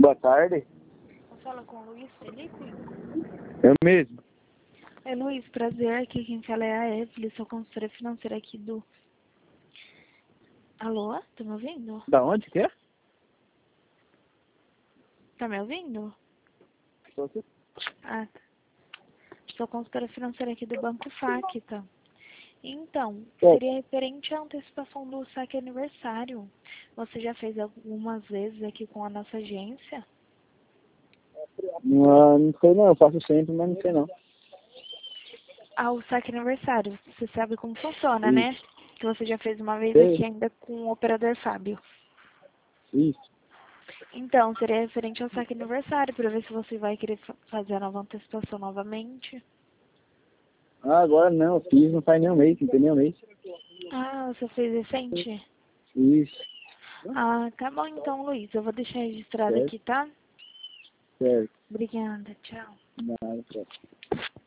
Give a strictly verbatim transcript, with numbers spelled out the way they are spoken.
boa tarde. Fala com o Luiz Felipe? Eu mesmo. É, Luiz, prazer. Aqui quem fala é a Evelyn, sou consultora financeira aqui do... Alô? Tá me ouvindo? Da onde que é? Tá me ouvindo? Tô aqui. Ah, tá. Sou consultora financeira aqui do Banco F A C, tá? Então, É. seria referente à antecipação do saque aniversário. Você já fez algumas vezes aqui com a nossa agência? Não, não sei não, eu faço sempre, mas não sei não. Ah, o saque aniversário. Você sabe como funciona, Isso. né? Que você já fez uma vez Sei. aqui ainda com o operador Fábio. Isso. Então, seria referente ao saque aniversário, para ver se você vai querer fa- fazer a nova antecipação novamente. Ah, agora não, eu fiz, não faz nem um mês, não tem nem um mês. Ah, você fez recente? Isso. Ah, tá bom então, Luiz. Eu vou deixar registrado Certo. aqui, tá? Certo. Obrigada, tchau. Nada, certo.